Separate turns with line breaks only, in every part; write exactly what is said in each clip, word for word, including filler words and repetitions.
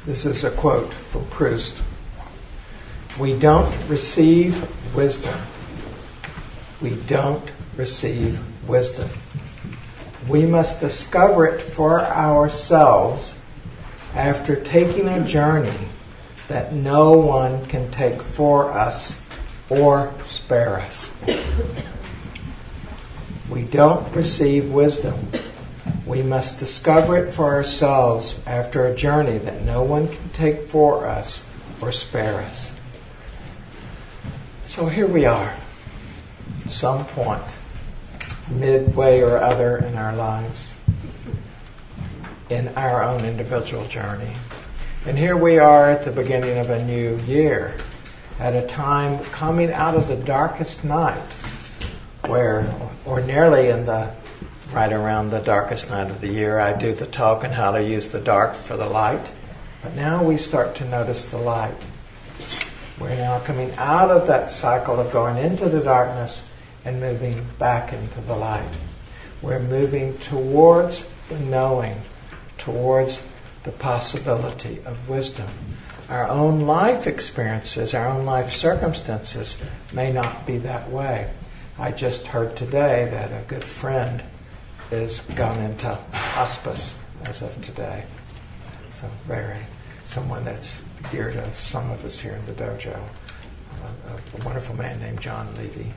This is a quote from Proust. We don't receive wisdom. We don't receive wisdom. We must discover it for ourselves after taking a journey that no one can take for us or spare us. We don't receive wisdom. We must discover it for ourselves after a journey that no one can take for us or spare us. So here we are, some point, midway or other in our lives, in our own individual journey. And here we are at the beginning of a new year, at a time coming out of the darkest night, where ordinarily in the right around the darkest night of the year, I do the talk on how to use the dark for the light. But now we start to notice the light. We're now coming out of that cycle of going into the darkness and moving back into the light. We're moving towards the knowing, towards the possibility of wisdom. Our own life experiences, our own life circumstances may not be that way. I just heard today that a good friend is gone into hospice as of today. So very, someone that's dear to some of us here in the dojo. A, a wonderful man named John Levy.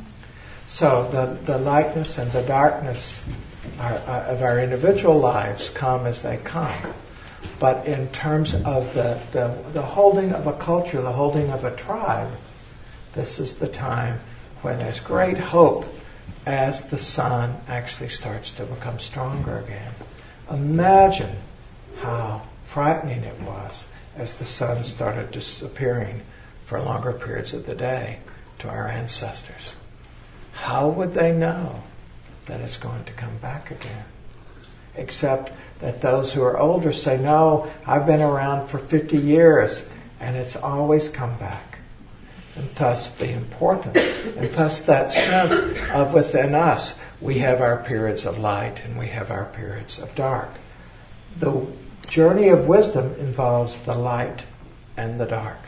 So the, the lightness and the darkness are, uh, of our individual lives come as they come. But in terms of the, the, the holding of a culture, the holding of a tribe, this is the time when there's great hope as the sun actually starts to become stronger again. Imagine how frightening it was as the sun started disappearing for longer periods of the day to our ancestors. How would they know that it's going to come back again? Except that those who are older say, no, I've been around for fifty years and it's always come back. And thus the importance, and thus that sense of within us, we have our periods of light and we have our periods of dark. The journey of wisdom involves the light and the dark.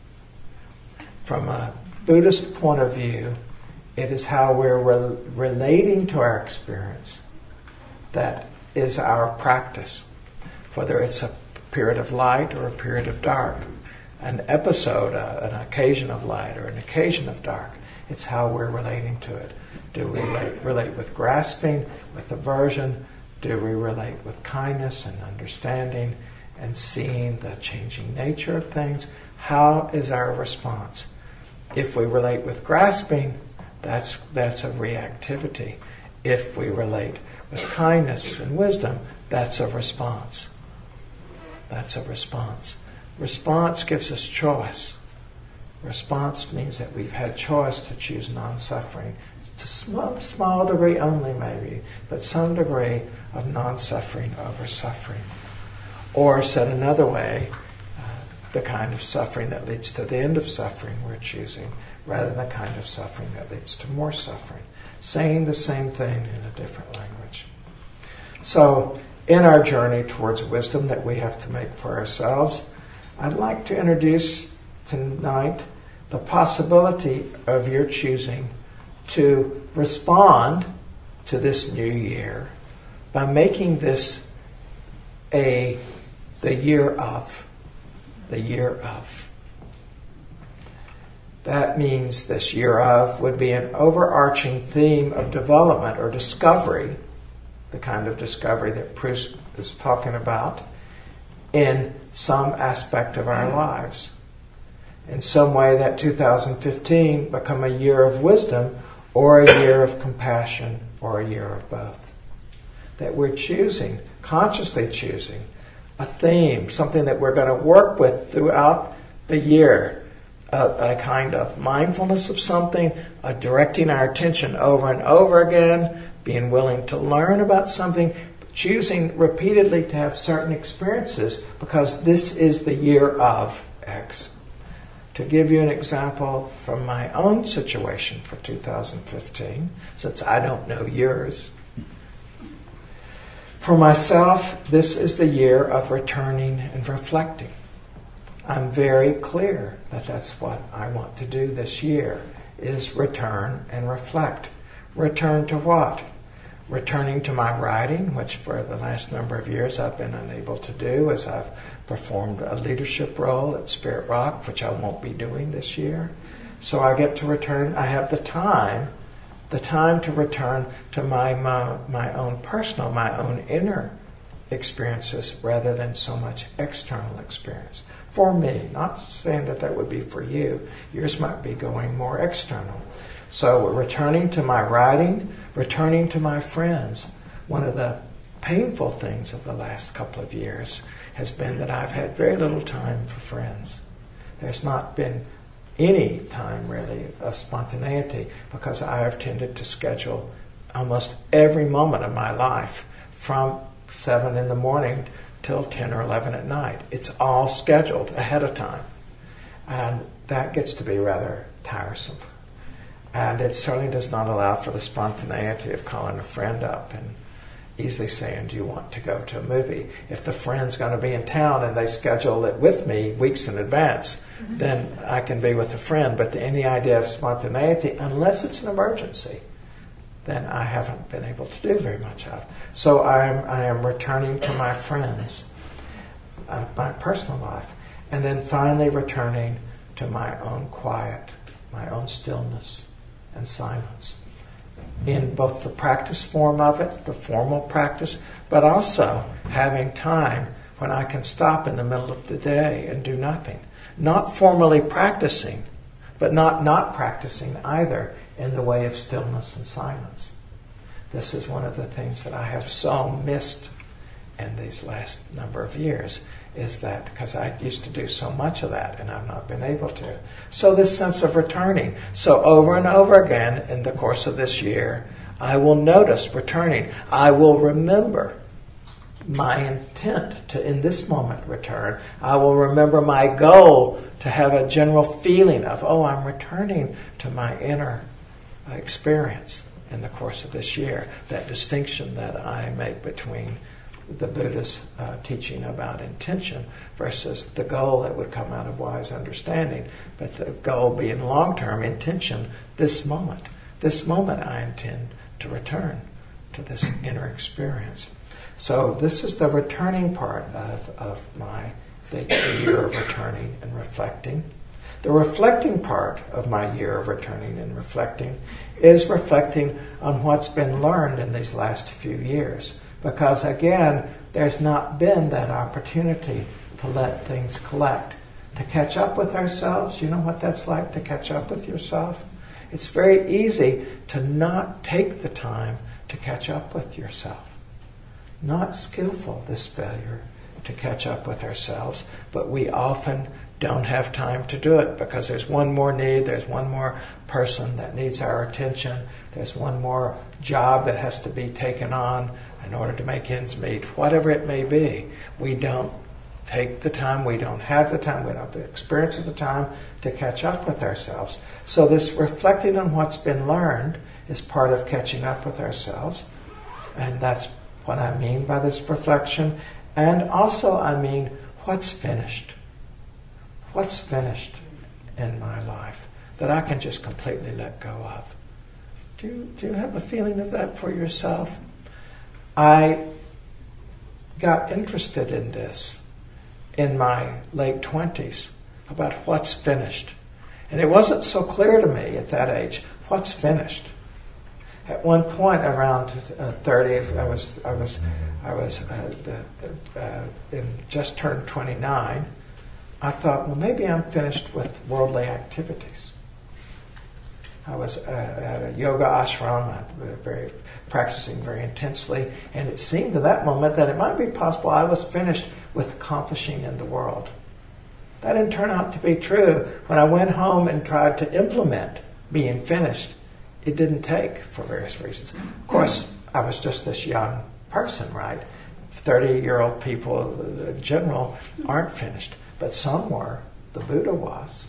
From a Buddhist point of view, it is how we're re- relating to our experience that is our practice, whether it's a period of light or a period of dark, an episode, uh, an occasion of light or an occasion of dark. It's how we're relating to it. Do we relate, relate with grasping, with aversion? Do we relate with kindness and understanding and seeing the changing nature of things? How is our response? If we relate with grasping, that's that's a reactivity. If we relate with kindness and wisdom, that's a response. That's a response. Response gives us choice. Response means that we've had choice to choose non-suffering. To small, small degree only maybe, but some degree of non-suffering over suffering. Or said another way, uh, the kind of suffering that leads to the end of suffering we're choosing, rather than the kind of suffering that leads to more suffering. Saying the same thing in a different language. So, in our journey towards wisdom that we have to make for ourselves, I'd like to introduce tonight the possibility of your choosing to respond to this new year by making this a the year of. The year of. That means this year of would be an overarching theme of development or discovery, the kind of discovery that Proust is talking about, in some aspect of our lives. In some way that two thousand fifteen become a year of wisdom or a year of compassion or a year of both. That we're choosing, consciously choosing, a theme, something that we're going to work with throughout the year. A, a kind of mindfulness of something, a directing our attention over and over again, being willing to learn about something, choosing repeatedly to have certain experiences because this is the year of X. To give you an example from my own situation for two thousand fifteen, since I don't know yours, For myself, this is the year of returning and reflecting. I'm very clear that that's what I want to do this year, is return and reflect. Return to what? Returning to my writing, which for the last number of years I've been unable to do, as I've performed a leadership role at Spirit Rock, which I won't be doing this year. So I get to return, I have the time, the time to return to my, my, my own personal, my own inner experiences rather than so much external experience. For me, not saying that that would be for you. Yours might be going more external. So returning to my writing, returning to my friends. One of the painful things of the last couple of years has been that I've had very little time for friends. There's not been any time really of spontaneity because I have tended to schedule almost every moment of my life from seven in the morning till ten or eleven at night. It's all scheduled ahead of time. And that gets to be rather tiresome. And it certainly does not allow for the spontaneity of calling a friend up and easily saying, do you want to go to a movie? If the friend's going to be in town and they schedule it with me weeks in advance, mm-hmm. then I can be with a friend. But any idea of spontaneity, unless it's an emergency, then I haven't been able to do very much of. So I am, I am returning to my friends, uh, my personal life, and then finally returning to my own quiet, my own stillness and silence. In both the practice form of it, the formal practice, but also having time when I can stop in the middle of the day and do nothing. Not formally practicing, but not not practicing either in the way of stillness and silence. This is one of the things that I have so missed in these last number of years, is that because I used to do so much of that and I've not been able to. So this sense of returning. So over and over again in the course of this year, I will notice returning. I will remember my intent to, in this moment, return. I will remember my goal to have a general feeling of, oh, I'm returning to my inner experience in the course of this year. That distinction that I make between the Buddha's uh, teaching about intention versus the goal that would come out of wise understanding, but the goal being long-term intention, this moment. This moment I intend to return to this inner experience. So this is the returning part of, of my the, the year of returning and reflecting. The reflecting part of my year of returning and reflecting is reflecting on what's been learned in these last few years. Because again, there's not been that opportunity to let things collect, to catch up with ourselves. You know what that's like, to catch up with yourself? It's very easy to not take the time to catch up with yourself. Not skillful, this failure to catch up with ourselves, but we often don't have time to do it because there's one more need, there's one more person that needs our attention, there's one more job that has to be taken on in order to make ends meet, whatever it may be. We don't take the time, we don't have the time, we don't have the experience of the time to catch up with ourselves. So this reflecting on what's been learned is part of catching up with ourselves. And that's what I mean by this reflection. And also I mean, what's finished? What's finished in my life that I can just completely let go of? Do you, do you have a feeling of that for yourself? I got interested in this in my late twenties, about what's finished. And it wasn't so clear to me at that age, what's finished? At one point around uh, thirty, I was I was I was uh, the, uh, in, just turned twenty-nine. I thought, well, maybe I'm finished with worldly activities. I was uh, at a yoga ashram, I was very practicing very intensely, and it seemed at that moment that it might be possible I was finished with accomplishing in the world. That didn't turn out to be true. When I went home and tried to implement being finished, it didn't take for various reasons. Of course, I was just this young person, right? thirty-year-old people in general aren't finished, but some were. The Buddha was.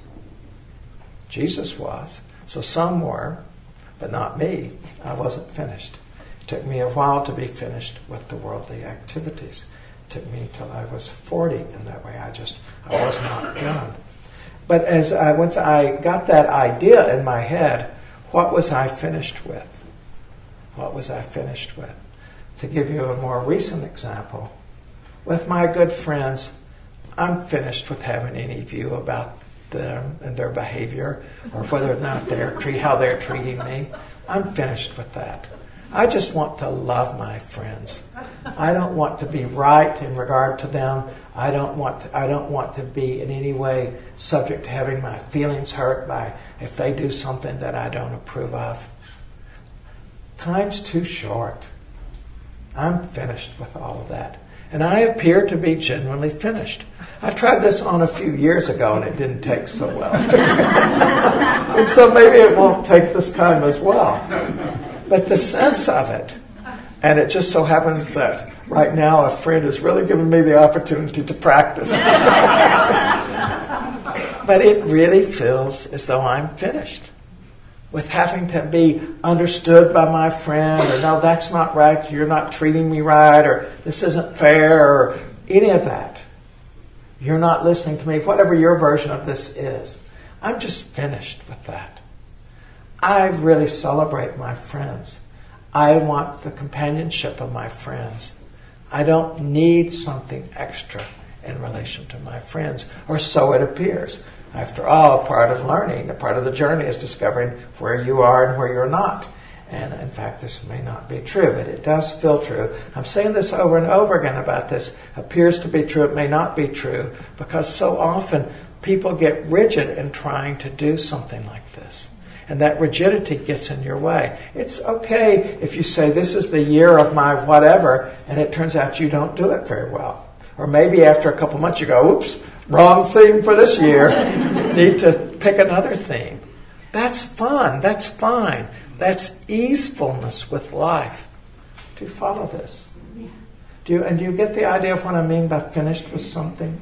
Jesus was. So some were, but not me. I wasn't finished. It took me a while to be finished with the worldly activities. It took me till I was forty in that way. I just, I was not done. But as I, once I got that idea in my head, what was I finished with? What was I finished with? To give you a more recent example, with my good friends, I'm finished with having any view about them and their behavior or whether or not they're treat, how they're treating me. I'm finished with that. I just want to love my friends. I don't want to be right in regard to them. I don't want to, I don't want to be in any way subject to having my feelings hurt by if they do something that I don't approve of. Time's too short. I'm finished with all of that. And I appear to be genuinely finished. I tried this on a few years ago and it didn't take so well. And so maybe it won't take this time as well. But the sense of it, and it just so happens that right now a friend has really given me the opportunity to practice. But it really feels as though I'm finished with having to be understood by my friend, or no, that's not right, you're not treating me right, or this isn't fair, or any of that. You're not listening to me, whatever your version of this is. I'm just finished with that. I really celebrate my friends. I want the companionship of my friends. I don't need something extra in relation to my friends, or so it appears. After all, part of learning, a part of the journey is discovering where you are and where you're not. And in fact, this may not be true, but it does feel true. I'm saying this over and over again about this. Appears to be true, it may not be true, because so often people get rigid in trying to do something like this. And that rigidity gets in your way. It's okay if you say, this is the year of my whatever, and it turns out you don't do it very well. Or maybe after a couple months you go, oops, wrong theme for this year. Need to pick another theme. That's fun. That's fine. That's easefulness with life. Do you follow this? Yeah. Do you, and do you get the idea of what I mean by finished with something?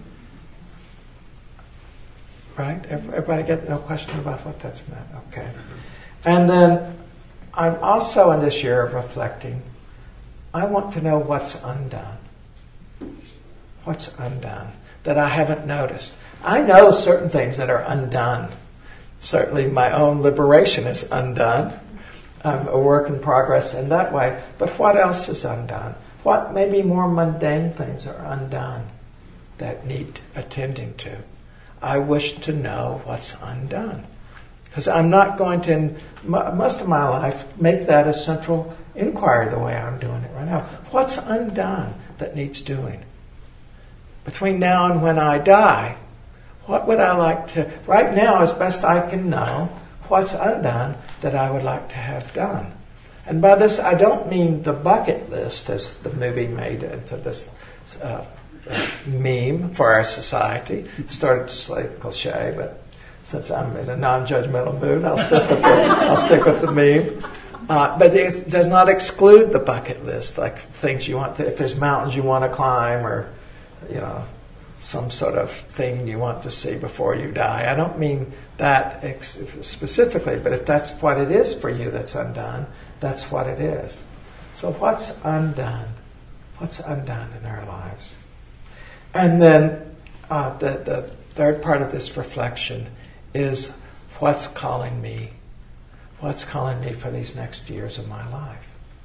Right? Everybody get no question about what that's meant? Okay. And then I'm also in this year of reflecting, I want to know what's undone. What's undone that I haven't noticed. I know certain things that are undone. Certainly my own liberation is undone. I'm a work in progress in that way. But what else is undone? What maybe more mundane things are undone that need attending to? I wish to know what's undone. Because I'm not going to, in most of my life, make that a central inquiry the way I'm doing it right now. What's undone that needs doing? Between now and when I die, what would I like to, right now as best I can know, what's undone that I would like to have done? And by this I don't mean the bucket list as the movie made into this uh, meme for our society. It started to say cliche, but since I'm in a non-judgmental mood, I'll stick with the, I'll stick with the meme. Uh, but it does not exclude the bucket list, like things you want to, if there's mountains you want to climb, or you know, some sort of thing you want to see before you die. I don't mean that ex- specifically, but if that's what it is for you that's undone, that's what it is. So what's undone? What's undone in our lives? And then uh, the, the third part of this reflection is what's calling me? What's calling me for these next years of my life?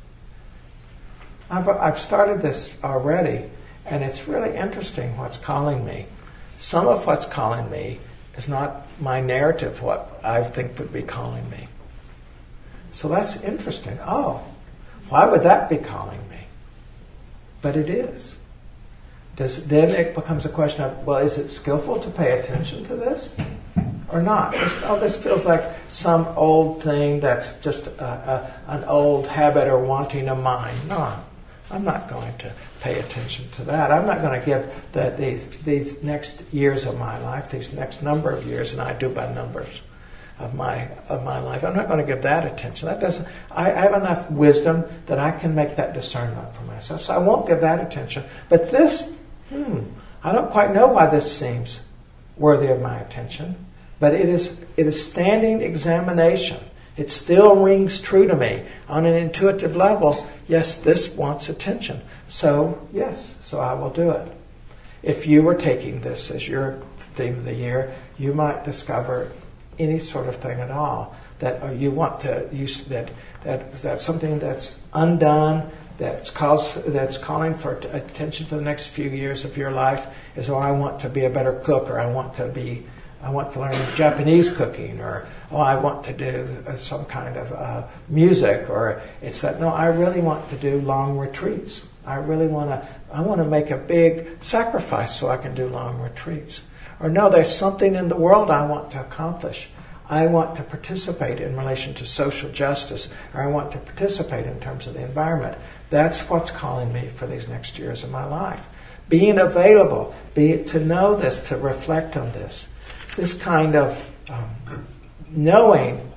I've, I've started this already, and it's really interesting what's calling me. Some of what's calling me is not my narrative, what I think would be calling me. So that's interesting. Oh, why would that be calling me? But it is. Does, then it becomes a question of, well, is it skillful to pay attention to this or not? This, oh, this feels like some old thing that's just a, a, an old habit or wanting of mine. No, I'm not going to pay attention to that. I'm not going to give the, these, these next years of my life, these next number of years, and I do by numbers of my of my life. I'm not going to give that attention. That doesn't. I, I have enough wisdom that I can make that discernment for myself. So I won't give that attention. But this, hmm, I don't quite know why this seems worthy of my attention. But it is it is standing examination. It still rings true to me. On an intuitive level, yes, this wants attention. So, yes, so I will do it. If you were taking this as your theme of the year, you might discover any sort of thing at all that uh, you want to use, that that that's something that's undone, that's calls that's calling for t- attention for the next few years of your life. Is, oh, I want to be a better cook, or I want to be, I want to learn Japanese cooking, or oh, I want to do uh, some kind of uh, music, or it's that no, I really want to do long retreats. I really want to, I want to make a big sacrifice so I can do long retreats. Or no, there's something in the world I want to accomplish. I want to participate in relation to social justice, or I want to participate in terms of the environment. That's what's calling me for these next years of my life. Being available, be to know this, to reflect on this. This kind of um, knowing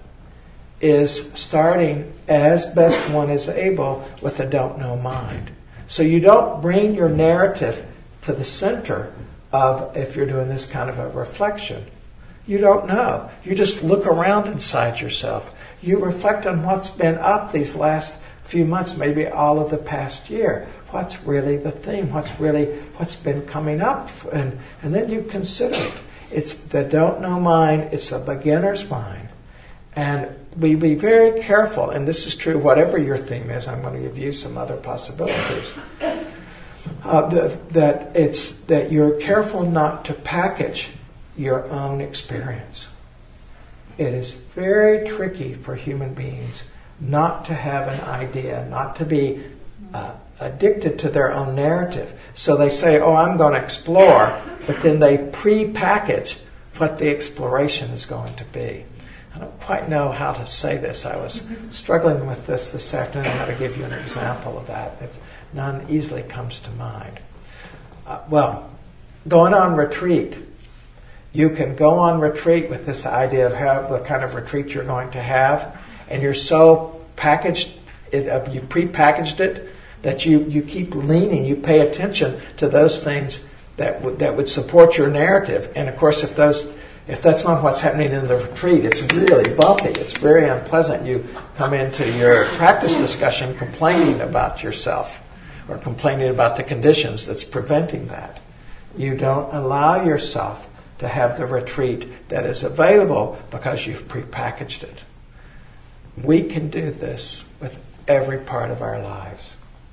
is starting as best one is able with a don't know mind. So you don't bring your narrative to the center of, if you're doing this kind of a reflection. You don't know. You just look around inside yourself. You reflect on what's been up these last few months, maybe all of the past year. What's really the theme? What's really, what's been coming up? And, and then you consider it. It's the don't know mind. It's a beginner's mind. And we be very careful, and this is true whatever your theme is. I'm going to give you some other possibilities. Uh, the, that it's that you're careful not to package your own experience. It is very tricky for human beings not to have an idea, not to be uh, addicted to their own narrative. So they say, oh, I'm going to explore, but then they pre-package what the exploration is going to be. I don't quite know how to say this. I was struggling with this this afternoon, how to give you an example of that. It, none easily comes to mind. Uh, well, going on retreat. You can go on retreat with this idea of how the kind of retreat you're going to have, and you're so packaged, it, uh, you pre-packaged it, that you, you keep leaning, you pay attention to those things that would that would support your narrative. And of course, if those if that's not what's happening in the retreat, it's really bumpy. It's very unpleasant. You come into your practice discussion complaining about yourself, or complaining about the conditions that's preventing that. You don't allow yourself to have the retreat that is available because you've prepackaged it. We can do this with every part of our lives.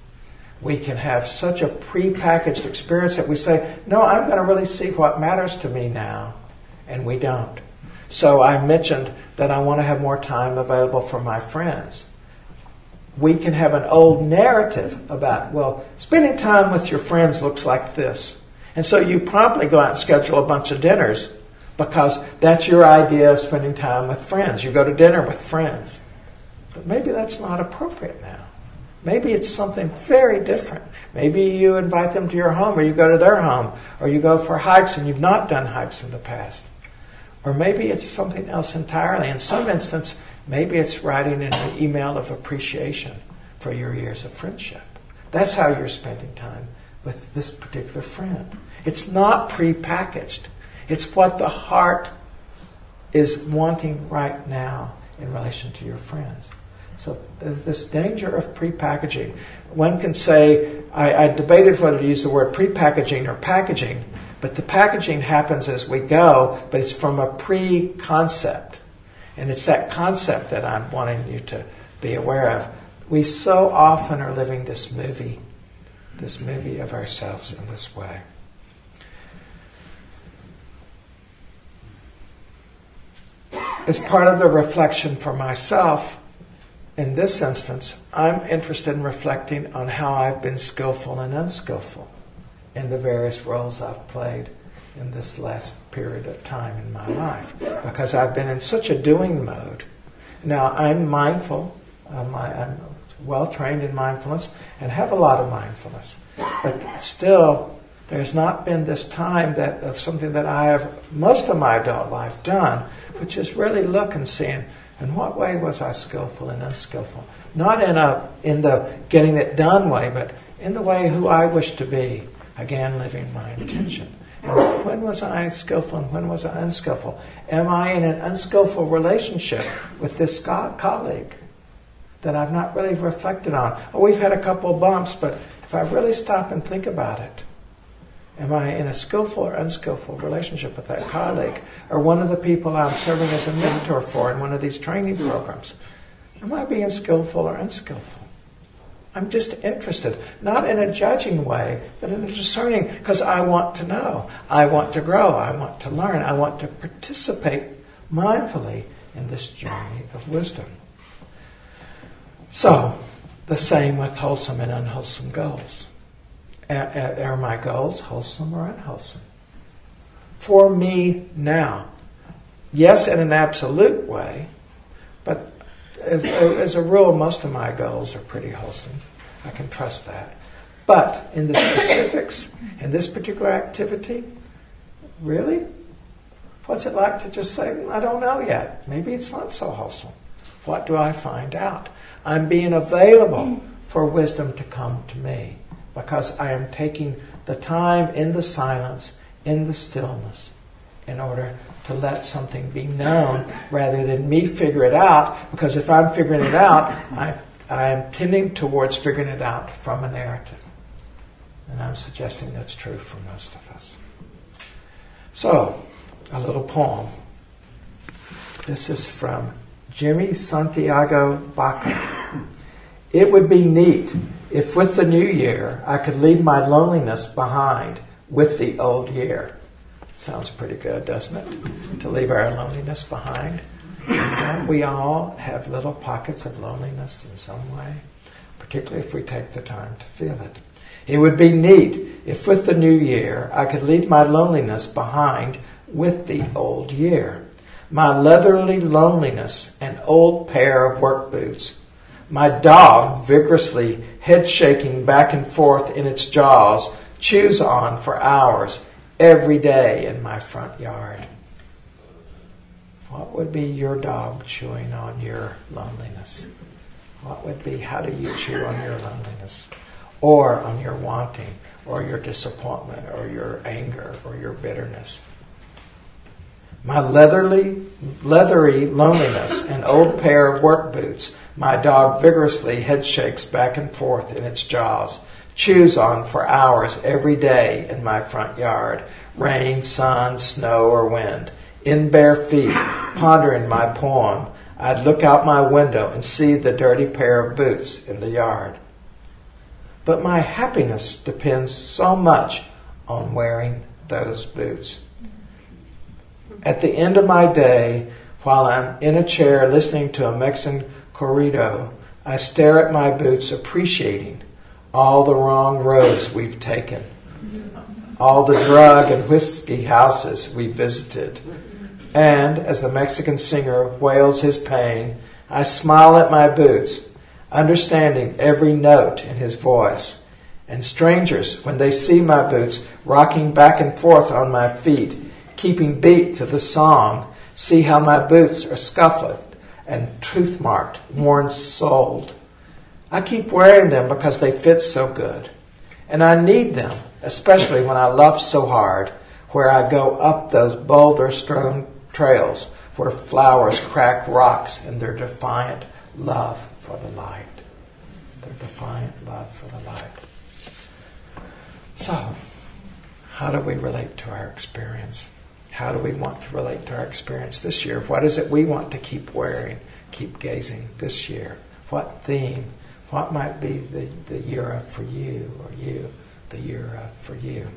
We can have such a prepackaged experience that we say, no, I'm going to really see what matters to me now, and we don't. So I mentioned that I want to have more time available for my friends. We can have an old narrative about, well, spending time with your friends looks like this. And so you promptly go out and schedule a bunch of dinners because that's your idea of spending time with friends. You go to dinner with friends. But maybe that's not appropriate now. Maybe it's something very different. Maybe you invite them to your home, or you go to their home, or you go for hikes and you've not done hikes in the past. Or maybe it's something else entirely. In some instance, maybe it's writing an email of appreciation for your years of friendship. That's how you're spending time with this particular friend. It's not prepackaged. It's what the heart is wanting right now in relation to your friends. So this danger of prepackaging. One can say, I, I debated whether to use the word prepackaging or packaging, but the packaging happens as we go, but it's from a pre-concept. And it's that concept that I'm wanting you to be aware of. We so often are living this movie, this movie of ourselves in this way. As part of the reflection for myself, in this instance, I'm interested in reflecting on how I've been skillful and unskillful in the various roles I've played in this last period of time in my life, because I've been in such a doing mode. Now, I'm mindful, um, I, I'm well trained in mindfulness and have a lot of mindfulness, but still, there's not been this time that of something that I have most of my adult life done, which is really look and seeing, in what way was I skillful and unskillful? Not in a in the getting it done way, but in the way who I wish to be. Again, living my intention. And when was I skillful and when was I unskillful? Am I in an unskillful relationship with this co- colleague that I've not really reflected on? Oh, we've had a couple of bumps, but if I really stop and think about it, am I in a skillful or unskillful relationship with that colleague or one of the people I'm serving as a mentor for in one of these training programs? Am I being skillful or unskillful? I'm just interested, not in a judging way, but in a discerning, because I want to know. I want to grow. I want to learn. I want to participate mindfully in this journey of wisdom. So, the same with wholesome and unwholesome goals. Are my goals wholesome or unwholesome? For me now, yes, in an absolute way, but as, as a rule, most of my goals are pretty wholesome. I can trust that. But in the specifics, in this particular activity, really? What's it like to just say, I don't know yet. Maybe it's not so wholesome. What do I find out? I'm being available for wisdom to come to me because I am taking the time in the silence, in the stillness, in order to let something be known rather than me figure it out, because if I'm figuring it out, I, I am tending towards figuring it out from a narrative. And I'm suggesting that's true for most of us. So, a little poem. This is from Jimmy Santiago Baca. It would be neat if with the new year I could leave my loneliness behind with the old year. Sounds pretty good, doesn't it? To leave our loneliness behind. Don't we all have little pockets of loneliness in some way? Particularly if we take the time to feel it. It would be neat if with the new year I could leave my loneliness behind with the old year. My leatherly loneliness, an old pair of work boots. My dog vigorously head shaking back and forth in its jaws, chews on for hours every day in my front yard. What would be your dog chewing on your loneliness? What would be, how do you chew on your loneliness? Or on your wanting, or your disappointment, or your anger, or your bitterness? My leatherly, leathery loneliness, an old pair of work boots, my dog vigorously head shakes back and forth in its jaws, chews on for hours every day in my front yard, rain, sun, snow, or wind. In bare feet, pondering my poem, I'd look out my window and see the dirty pair of boots in the yard. But my happiness depends so much on wearing those boots. At the end of my day, while I'm in a chair listening to a Mexican corrido, I stare at my boots appreciating all the wrong roads we've taken, all the drug and whiskey houses we visited. And as the Mexican singer wails his pain, I smile at my boots, understanding every note in his voice. And strangers, when they see my boots rocking back and forth on my feet, keeping beat to the song, see how my boots are scuffled and tooth-marked, worn-soled. I keep wearing them because they fit so good. And I need them, especially when I love so hard, where I go up those boulder-strewn trails where flowers crack rocks in their defiant love for the light. Their defiant love for the light. So, how do we relate to our experience? How do we want to relate to our experience this year? What is it we want to keep wearing, keep gazing this year? What theme? What might be the, the year of for you, or you, the year of for you?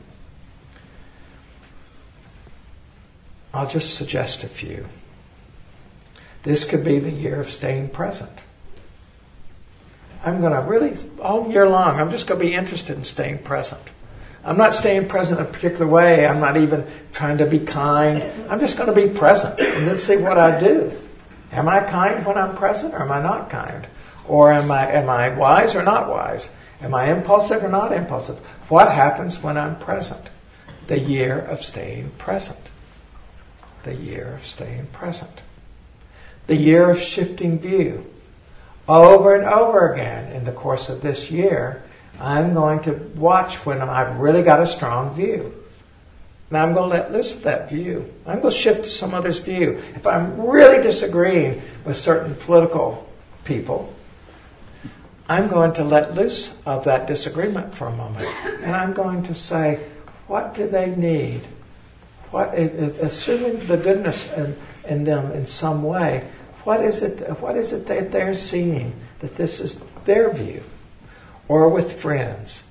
I'll just suggest a few. This could be the year of staying present. I'm going to really, all year long, I'm just going to be interested in staying present. I'm not staying present in a particular way. I'm not even trying to be kind. I'm just going to be present and then see what I do. Am I kind when I'm present, or am I not kind? Or am I am I wise or not wise? Am I impulsive or not impulsive? What happens when I'm present? The year of staying present. The year of staying present. The year of shifting view. Over and over again in the course of this year, I'm going to watch when I've really got a strong view. Now I'm going to let loose of that view. I'm going to shift to some other's view. If I'm really disagreeing with certain political people, I'm going to let loose of that disagreement for a moment. And I'm going to say, what do they need? What, assuming the goodness in, in them in some way, what is it, what is it that they're seeing that this is their view? Or with friends,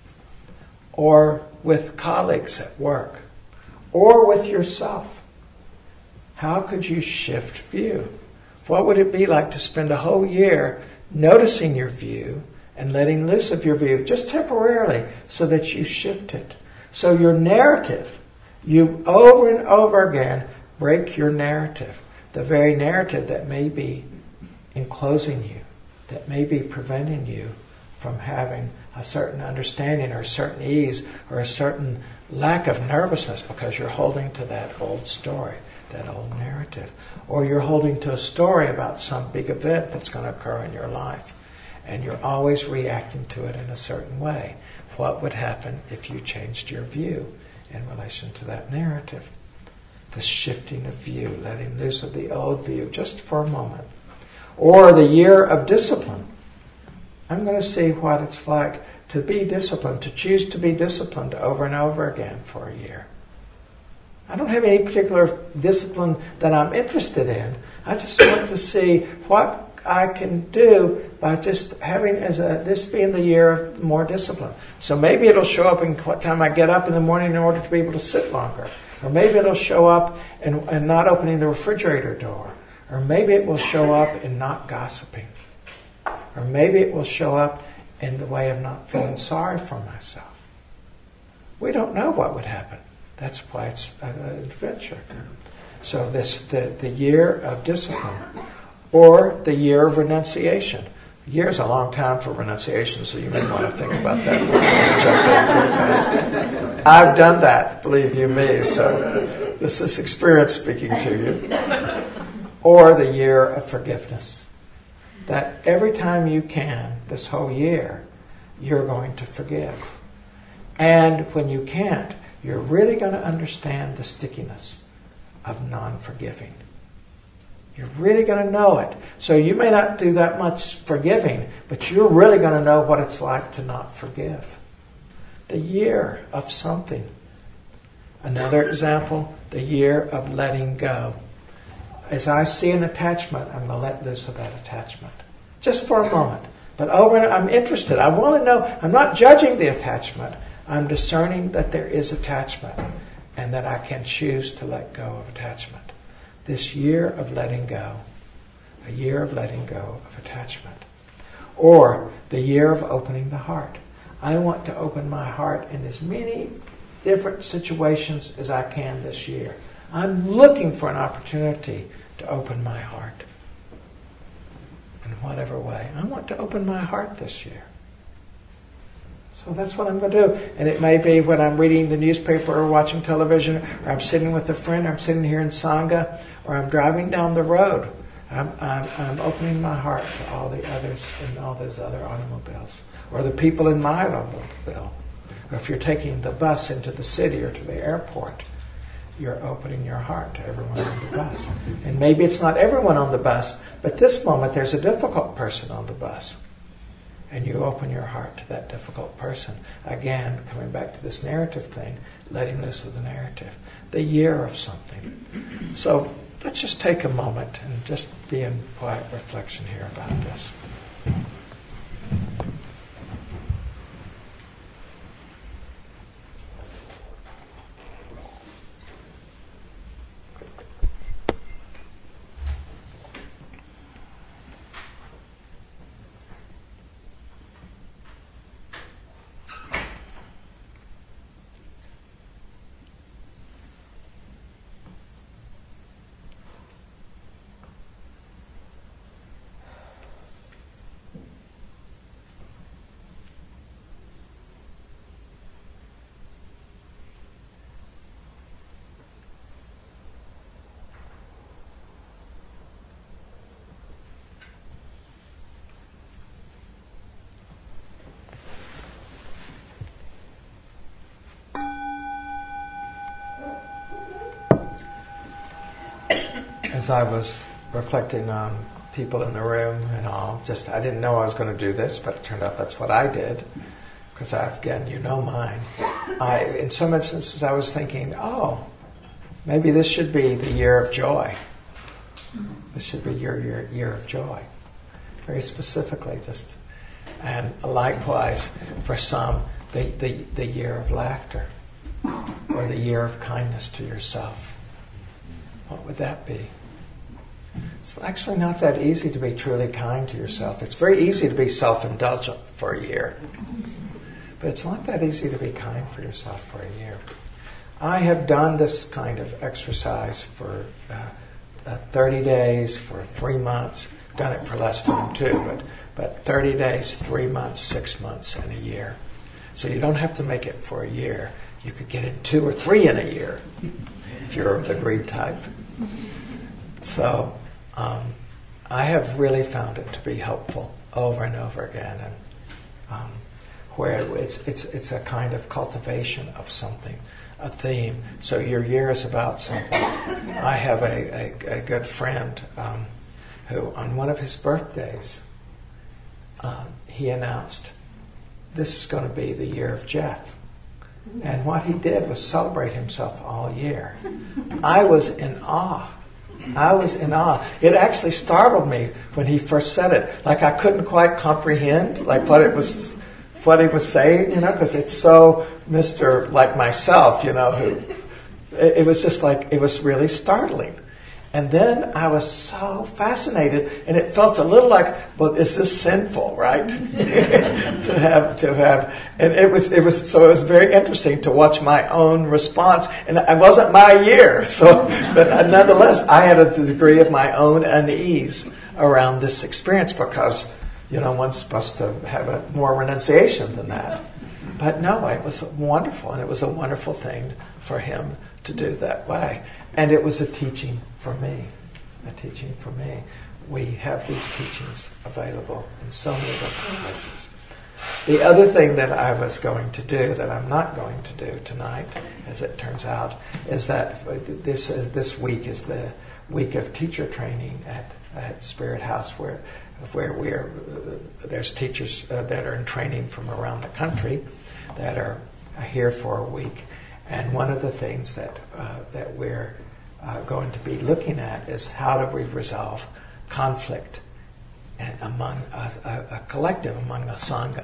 or with colleagues at work, or with yourself. How could you shift view? What would it be like to spend a whole year noticing your view and letting loose of your view just temporarily so that you shift it? So your narrative, you over and over again break your narrative, the very narrative that may be enclosing you, that may be preventing you from having a certain understanding or a certain ease or a certain lack of nervousness because you're holding to that old story, that old narrative. Or you're holding to a story about some big event that's going to occur in your life and you're always reacting to it in a certain way. What would happen if you changed your view in relation to that narrative? The shifting of view, letting loose of the old view just for a moment. Or the year of discipline. I'm going to see what it's like to be disciplined, to choose to be disciplined over and over again for a year. I don't have any particular discipline that I'm interested in. I just want to see what I can do by just having as a, this being the year of more discipline. So maybe it'll show up in what time I get up in the morning in order to be able to sit longer. Or maybe it'll show up in, in not opening the refrigerator door. Or maybe it will show up in not gossiping. Or maybe it will show up in the way of not feeling sorry for myself. We don't know what would happen. That's why it's an adventure. So this the, the year of discipline. Or the year of renunciation. A year is a long time for renunciation, so you may want to think about that before you jump in too fast. I've done that, believe you me, so this is experience speaking to you. Or the year of forgiveness. That every time you can, this whole year, you're going to forgive. And when you can't, you're really going to understand the stickiness of non-forgiving. You're really going to know it. So you may not do that much forgiving, but you're really going to know what it's like to not forgive. The year of something. Another example, the year of letting go. As I see an attachment, I'm going to let loose of that attachment. Just for a moment. But over and I'm interested. I want to know. I'm not judging the attachment. I'm discerning that there is attachment and that I can choose to let go of attachment. This year of letting go. A year of letting go of attachment. Or the year of opening the heart. I want to open my heart in as many different situations as I can this year. I'm looking for an opportunity to open my heart. In whatever way. I want to open my heart this year. So that's what I'm going to do. And it may be when I'm reading the newspaper or watching television, or I'm sitting with a friend, or I'm sitting here in Sangha, or I'm driving down the road. I'm, I'm, I'm opening my heart to all the others in all those other automobiles. Or the people in my automobile. Or if you're taking the bus into the city or to the airport, you're opening your heart to everyone on the bus. And maybe it's not everyone on the bus, but this moment there's a difficult person on the bus. And you open your heart to that difficult person. Again, coming back to this narrative thing, letting loose of the narrative. The year of something. So let's just take a moment and just be in quiet reflection here about this. as I was reflecting on people in the room and all, just I didn't know I was going to do this, but it turned out that's what I did. Because I, again, you know mine. I, in some instances, I was thinking, oh, maybe this should be the year of joy. This should be your year, year of joy. Very specifically, just. And likewise, for some, the, the, the year of laughter. Or the year of kindness to yourself. What would that be? It's actually not that easy to be truly kind to yourself. It's very easy to be self-indulgent for a year. But it's not that easy to be kind for yourself for a year. I have done this kind of exercise for uh, uh, thirty days, for three months. Done it for less time too, but, but thirty days, three months, six months, and a year. So you don't have to make it for a year. You could get it two or three in a year if you're of the greed type. So um, I have really found it to be helpful over and over again, and um, where it's it's it's a kind of cultivation of something, a theme. So your year is about something. I have a, a, a good friend um, who, on one of his birthdays, um, he announced, this is going to be the year of Jeff. And what he did was celebrate himself all year. I was in awe. I was in awe. It actually startled me when he first said it. Like I couldn't quite comprehend like what it was, what he was saying, you know, because it's so Mister like myself, you know, who it, it was just like it was really startling. And then I was so fascinated, and it felt a little like, well, is this sinful, right? to have to have, and it was it was so it was very interesting to watch my own response, and it wasn't my year, so but nonetheless, I had a degree of my own unease around this experience because, you know, one's supposed to have a more renunciation than that. But no, it was wonderful, and it was a wonderful thing for him to do that way. And it was a teaching for me, a teaching for me. We have these teachings available in so many different places. The other thing that I was going to do, that I'm not going to do tonight, as it turns out, is that this is, this week is the week of teacher training at, at Spirit House, where where we're uh, there's teachers uh, that are in training from around the country that are here for a week. And one of the things that uh, that we're uh, going to be looking at is how do we resolve conflict and among a, a, a collective, among a sangha.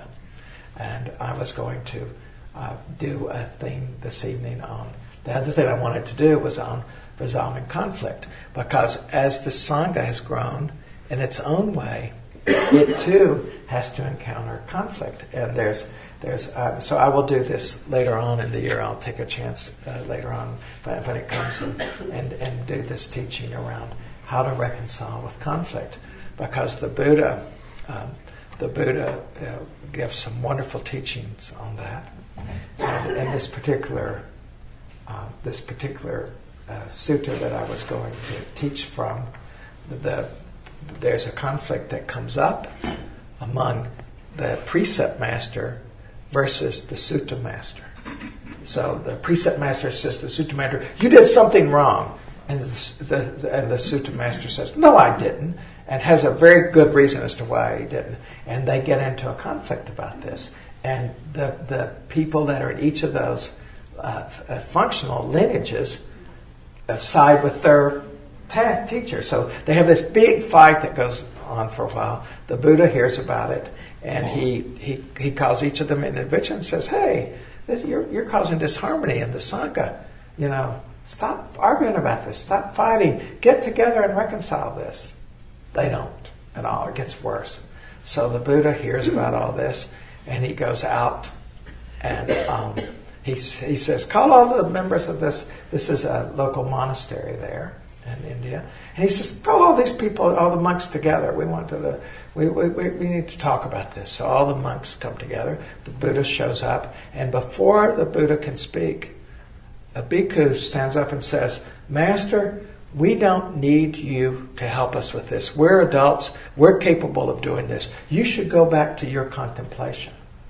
And I was going to uh, do a thing this evening on, the other thing I wanted to do was on resolving conflict, because as the sangha has grown in its own way, it too has to encounter conflict. And there's There's, uh, so I will do this later on in the year. I'll take a chance uh, later on when, when it comes and, and, and do this teaching around how to reconcile with conflict, because the Buddha, um, the Buddha uh, gives some wonderful teachings on that. And, and this particular, uh, this particular uh, sutta that I was going to teach from, the, the there's a conflict that comes up among the precept master versus the sutta master. So the precept master says to the sutta master, you did something wrong. And the, the, and the sutta master says, no, I didn't. And has a very good reason as to why he didn't. And they get into a conflict about this. And the, the people that are in each of those uh, f- functional lineages uh, side with their path teacher. So they have this big fight that goes on for a while. The Buddha hears about it. And he, he, he calls each of them individually and says, hey, this, you're, you're causing disharmony in the Sangha. You know, stop arguing about this. Stop fighting. Get together and reconcile this. They don't at all. It gets worse. So the Buddha hears about all this, and he goes out and um, he, he says, call all the members of this. This is a local monastery there in India. And he says, call all these people, all the monks together. We want to, the, we, we, we need to talk about this. So all the monks come together. The Buddha shows up. And before the Buddha can speak, a bhikkhu stands up and says, Master, we don't need you to help us with this. We're adults. We're capable of doing this. You should go back to your contemplation.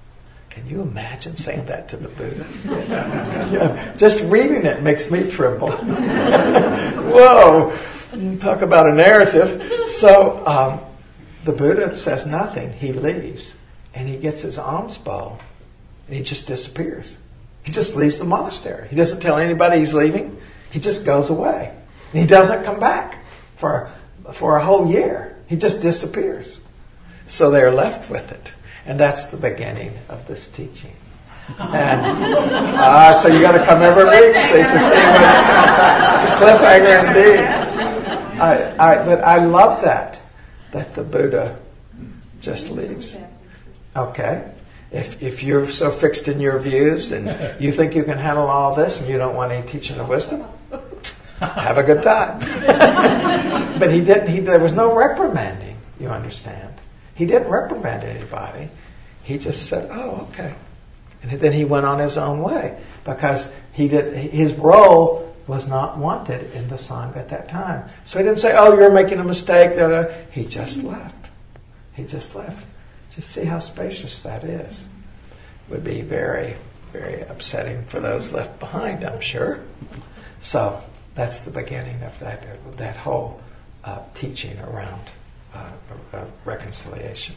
Can you imagine saying that to the Buddha? You know, just reading it makes me tremble. Whoa! Talk about a narrative. So um, the Buddha says nothing. He leaves. And he gets his alms bowl. And he just disappears. He just leaves the monastery. He doesn't tell anybody he's leaving. He just goes away. And he doesn't come back for, for a whole year. He just disappears. So they're left with it. And that's the beginning of this teaching. And uh, so you got to come every week see, to see what it's going to cliffhanger indeed. I, I, but I love that, that the Buddha just leaves. Okay. If if you're so fixed in your views and you think you can handle all this and you don't want any teaching of wisdom, have a good time. But he didn't. He, there was no reprimanding. You understand? He didn't reprimand anybody. He just said, "Oh, okay," and then he went on his own way because he did. His role was not wanted in the Sangha at that time. So he didn't say, "Oh, you're making a mistake." He just left. He just left. Just see how spacious that is. It would be very, very upsetting for those left behind, I'm sure. So that's the beginning of that that whole uh, teaching around uh, uh, reconciliation.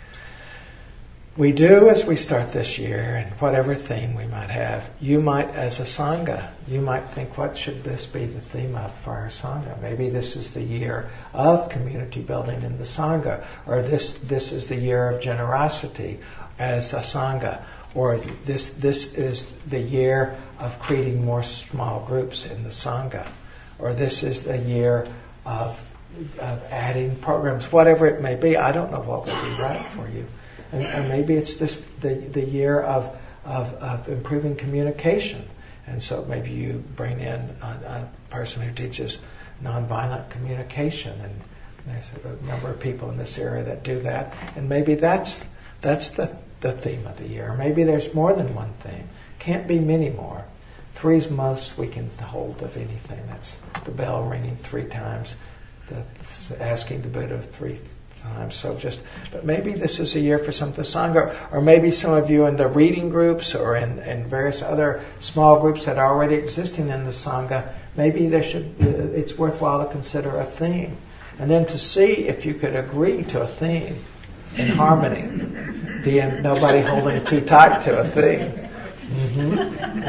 We do, as we start this year, and whatever theme we might have, you might, as a Sangha, you might think, what should this be the theme of for our Sangha? Maybe this is the year of community building in the Sangha, or this this is the year of generosity as a Sangha, or this this is the year of creating more small groups in the Sangha, or this is the year of, of adding programs, whatever it may be. I don't know what would be right for you. And, and maybe it's this the, the year of, of of improving communication, and so maybe you bring in a, a person who teaches nonviolent communication, and there's a number of people in this area that do that, and maybe that's that's the, the theme of the year. Or maybe there's more than one theme. Can't be many more. Three's most we can hold of anything. That's the bell ringing three times, the asking the Buddha three times. So just, but maybe this is a year for some of the Sangha, or maybe some of you in the reading groups or in, in various other small groups that are already existing in the Sangha. Maybe there should, uh, it's worthwhile to consider a theme, and then to see if you could agree to a theme in harmony, being nobody holding too tight to a theme. Mm-hmm.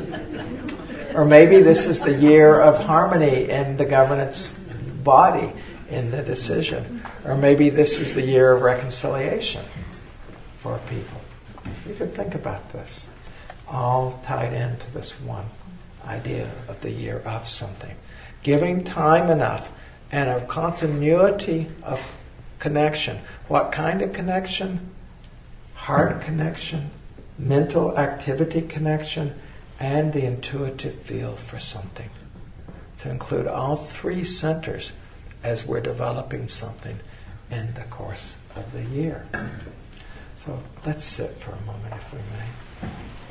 Mm-hmm. Or maybe this is the year of harmony in the governance body, in the decision. Or maybe this is the year of reconciliation for people. You could think about this. All tied into this one idea of the year of something. Giving time enough and a continuity of connection. What kind of connection? Heart connection, mental activity connection, and the intuitive feel for something. To include all three centers as we're developing something in the course of the year. So let's sit for a moment, if we may.